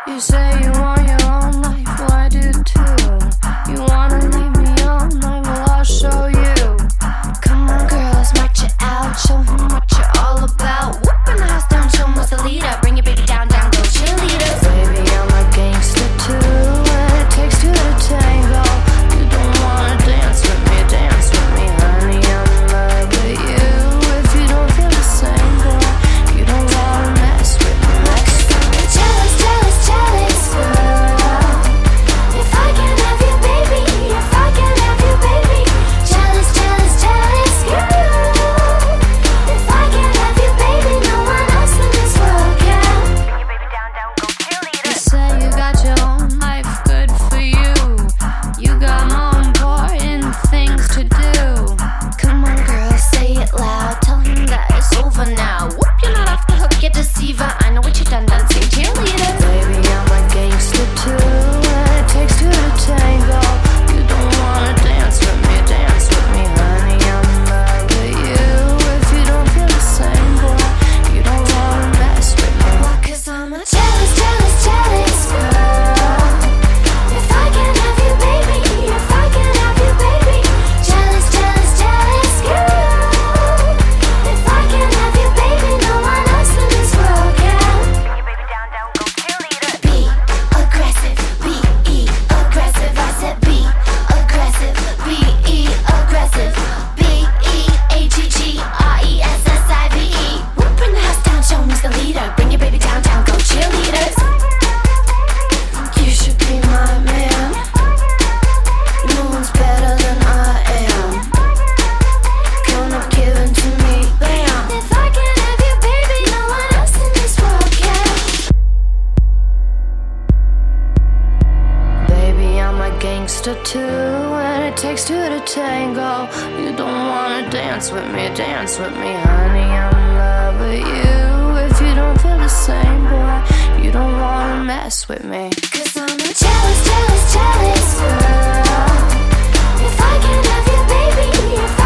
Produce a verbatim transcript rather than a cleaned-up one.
You say you want your own life, well I do too. You wanna leave me all night, well I'll show you. Come on girls, march it out, show them what you're all about. Whooping the house down, show 'em what's the leader. Bring your baby down, down, go cheerleaders. Baby, I'm a gangster too, and it takes two to tango. You don't wanna dance with me, dance with me, honey, I'm in love with you. If you don't feel the same, boy, you don't wanna mess with me, mess with me. Jealous, jealous, jealous girl. If I can have you, baby, if I can have you, baby. Jealous, jealous, jealous girl. If I can have you, baby, no one else in this world can. Bring your baby down, down, go cheerleader. You say you got your own life, good for you. You got more important things to do. Come on, girl, say it loud. Tell him that it's over now. Whoop, you're not off the hook, you deceiver. I know what you done, dancing cheerleader. Baby, I'm a gangster too, and it takes two to tango. You don't wanna dance with me, dance with me, honey, I'm in love with you. If you don't feel the same, boy, you don't wanna mess with me. Why? 'Cause I'm a jealous, jealous, jealous girl. If I can have you, baby, if I can have you, baby. Jealous, jealous, jealous girl. If I can have you, baby, no one else in this world can. Bring your baby down, down, go cheerleader. Be aggressive, be e aggressive. I said be aggressive, be e aggressive. B E A G G R E S S I V E. Whooping the house down, show 'em who's the leader. Bring your baby down, down, go cheerleaders. You should be my man. No one's better than I am. Come up, give it to me, bam. If I can have you, baby, no one else in this world can. Baby, I'm a gangster too, and it takes two to tango. You don't wanna dance with me, dance with me, honey, I'm in love with you. If you don't feel the same, boy, you don't wanna mess with me. 'Cause I'm a jealous, jealous, jealous girl. If I can have you, baby, if